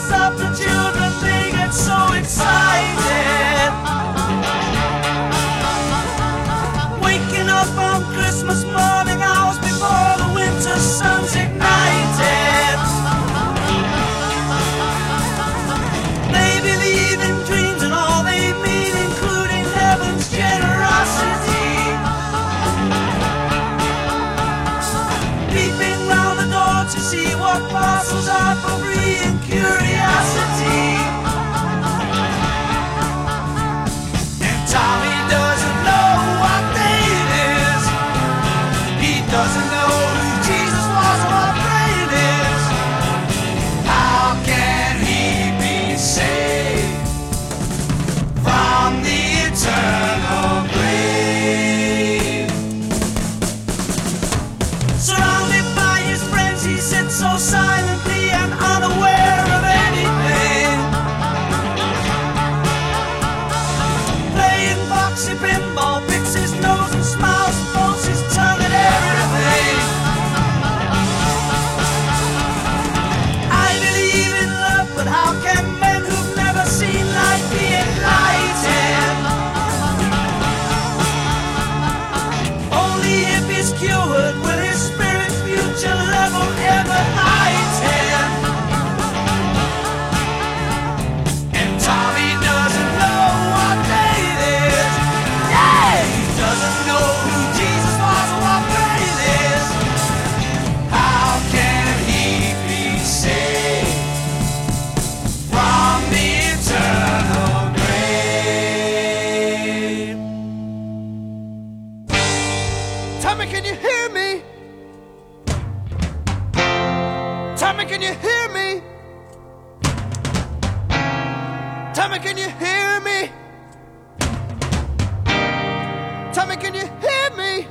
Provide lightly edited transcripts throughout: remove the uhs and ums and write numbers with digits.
voices of the children, they get so excited. Waking up on Christmas morning, hours before the winter sun's ignited. They believe in dreams and all they mean, including heaven's generosity. Peeping round the door to see what parcels are for free and curiosity. And Tommy doesn't know what day it is. He doesn't know who Jesus was or what day it is. How can he be saved from the eternal grave? Surrounded by his friends, he sits so silently and unaware of anything. Playing boxy pinball, picks his nose and smiles and folds his tongue at everything. I believe in love, but how can men who've never seen light be enlightened? Only if he's cured will his spirit's future level ever heighten. And Tommy doesn't know what day it is. Yeah, he doesn't know who Jesus was or what day it is. How can he be saved from the eternal grave? Tommy, can you hear me? Tommy, can you hear me? Tommy, can you hear me? Tommy, can you hear me?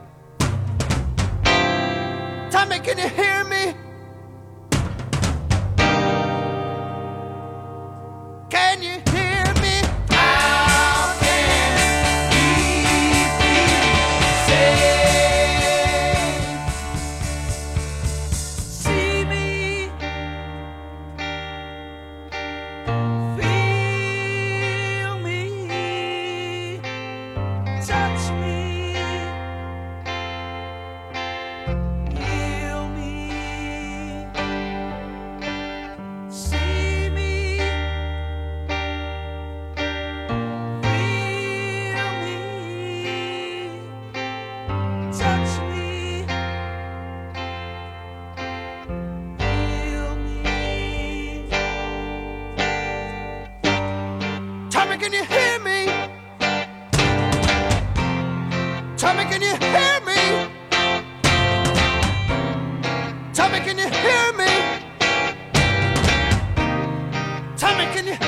Tommy, can you hear me? Can you hear me? How can he be saved? See me, feel me, touch me, heal me. See me, feel me, touch me, heal me. Tommy, can you hear me? Tommy, can you hear me? Tommy, can you hear me? Tommy, can you